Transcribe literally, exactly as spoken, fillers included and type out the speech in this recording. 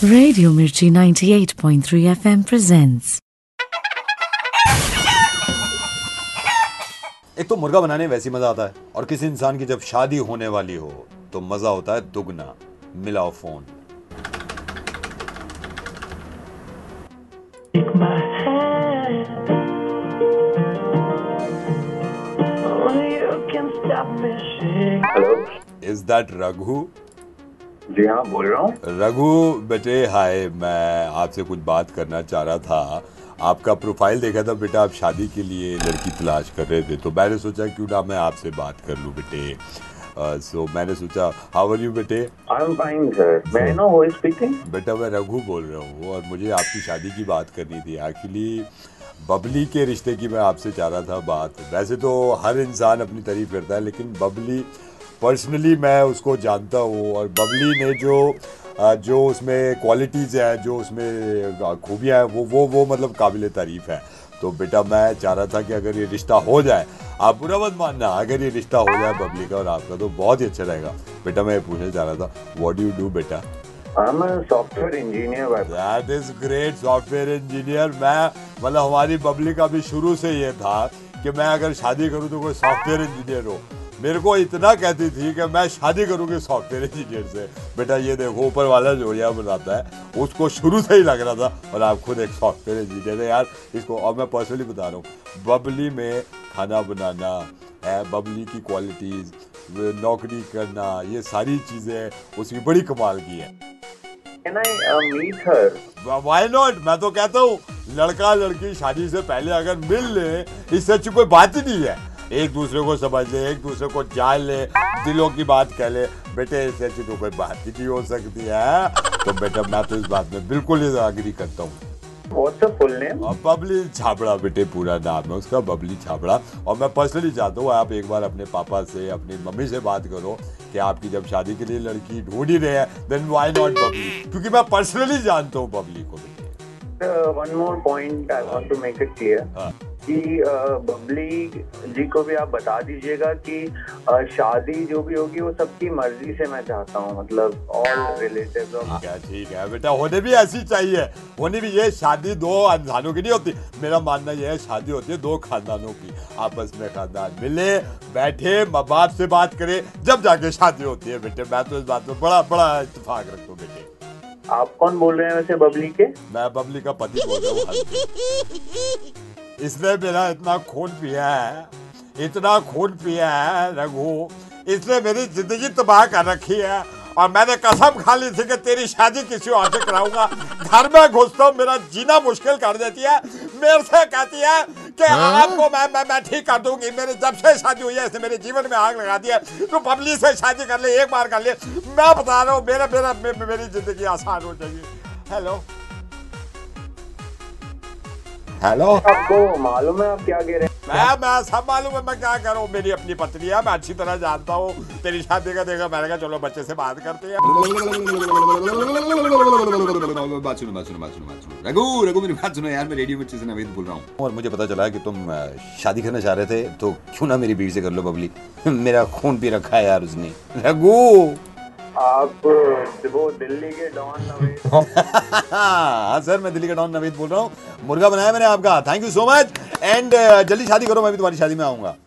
Radio Mirchi ninety-eight point three F M presents. एक तो मुर्गा बनाने में वैसे मजा आता है और किसी इंसान की जब शादी होने वाली हो तो मजा होता है दुगना। मिलाओ phone. Hello, is that Raghu? जी हाँ बोल रहा हूँ। रघु बेटे हाय, मैं आपसे कुछ बात करना चाह रहा था। आपका प्रोफाइल देखा था बेटा, आप शादी के लिए लड़की तलाश कर रहे थे, तो मैंने सोचा क्यों ना मैं आपसे बात कर लूँ बेटे। सो uh, मैंने सोचा हाउ आर यू बेटे? I am fine sir. May I know who is speaking? बेटा मैं रघु बोल रहा हूँ और मुझे आपकी शादी की बात करनी थी। एक्चुअली बबली के रिश्ते की मैं आपसे चाह रहा था बात। वैसे तो हर इंसान अपनी तारीफ करता है, लेकिन बबली पर्सनली मैं उसको जानता हूँ और बबली ने जो जो उसमें क्वालिटीज़ हैं, जो उसमें खूबियाँ हैं, वो वो वो मतलब काबिल तारीफ़ है। तो बेटा मैं चाह रहा था कि अगर ये रिश्ता हो जाए, आप बुरा मत मानना, अगर ये रिश्ता हो जाए बबली का और आपका तो बहुत ही अच्छा रहेगा। बेटा मैं ये पूछना चाह रहा था, व्हाट डू यू डू बेटा? I am a software engineer. That is great, software engineer. मैं मतलब हमारी बबली का भी शुरू से ये था कि मैं अगर शादी करूँ तो कोई सॉफ्टवेयर इंजीनियर हो। मेरे को इतना कहती थी कि मैं शादी करूँगी सॉफ्टवेयर इंजीनियर से। बेटा ये देखो, ऊपर वाला जोड़िया बनाता है, उसको शुरू से ही लग रहा था और आप खुद एक सॉफ्टवेयर इंजीनियर है यार। इसको और मैं पर्सनली बता रहा हूँ, बबली में खाना बनाना है, बबली की क्वालिटीज़, नौकरी करना, ये सारी चीज़ें उसकी बड़ी कमाल की है। Can I uh, meet her? Why not? मैं तो कहता हूँ लड़का लड़की शादी से पहले अगर मिल ले, इससे अच्छी कोई बात ही नहीं है। एक दूसरे को समझ ले, एक दूसरे को जान ले, दिलों की बात कह ले। बेटे इससे अच्छी तो कोई बात ही नहीं हो सकती है। तो बेटा मैं तो इस बात में बिल्कुल एग्री करता हूँ। What's her full name? Babli Chhabra बेटे, पूरा नाम है उसका बबली छाबड़ा। और मैं पर्सनली चाहता हूँ आप एक बार अपने पापा से, अपनी मम्मी से बात करो कि आपकी जब शादी के लिए लड़की ढूंढ ही रहे हैं, देन व्हाई नॉट बबली, क्योंकि मैं पर्सनली जानता हूँ बबली को बेटे। One more point I want to make it clear कि uh, बबली जी को भी आप बता दीजिएगा कि uh, शादी जो भी होगी वो सबकी मर्जी से मैं चाहता हूँ, मतलब ऑल रिलेटिव्स। क्या ठीक है बेटा, होने भी ऐसी चाहिए, होनी भी। ये शादी दो इंसानों की नहीं होती, मेरा मानना ये है शादी होती है दो खानदानों की। आपस में खानदान मिले, बैठे, माँ बाप से बात करे, जब जाके शादी होती है बेटे। मैं तो इस बात में बड़ा बड़ा इत्तेफाक रखता हूँ बेटे। आप कौन बोल रहे हैं वैसे बबली के? मैं बबली का पति बोल रहा हूँ। इसने मेरा इतना खून पिया है, इतना खून पिया है रघु, इसने मेरी जिंदगी तबाह कर रखी है। और मैंने कसम खा ली थी कि तेरी शादी किसी और से कराऊंगा। घर में घुसता हूँ, मेरा जीना मुश्किल कर देती है। मेरे से कहती है कि आपको मैं मैं मैं ठीक कर दूंगी। मेरे जब से शादी हुई है इसने मेरे जीवन में आग लगा दी है। तो बबली से शादी कर ले, एक बार कर ले, मैं बता रहा हूँ मेरा मेरा मे, मेरी जिंदगी आसान हो जाएगी। हेलो हेलो, आपको मालूम है आप क्या कह रहे हैं? मैं मैं सब मालूम है मैं क्या करूँ। मेरी अपनी पत्नी है, मैं अच्छी तरह जानता हूँ। तेरी शादी का देखा, मैंने कहा चलो बच्चे से बात करते हैं। बात सुनो बात सुनो बात सुनो बात सुनो रघु रघु मेरी बात सुनो यार, मैं रेडियो मिर्ची से नवीद बोल रहा हूँ और मुझे पता चला कि तुम शादी करना चाह रहे थे, तो क्यों ना मेरी बीवी से कर लो बबली। मेरा खून पी रखा है यार उसने। रघु आप वो दिल्ली के डॉन नवीद? हाँ सर, मैं दिल्ली का डॉन नवीद बोल रहा हूँ। मुर्गा बनाया मैंने आपका, thank you so much. And जल्दी शादी करो, मैं भी तुम्हारी शादी में आऊंगा।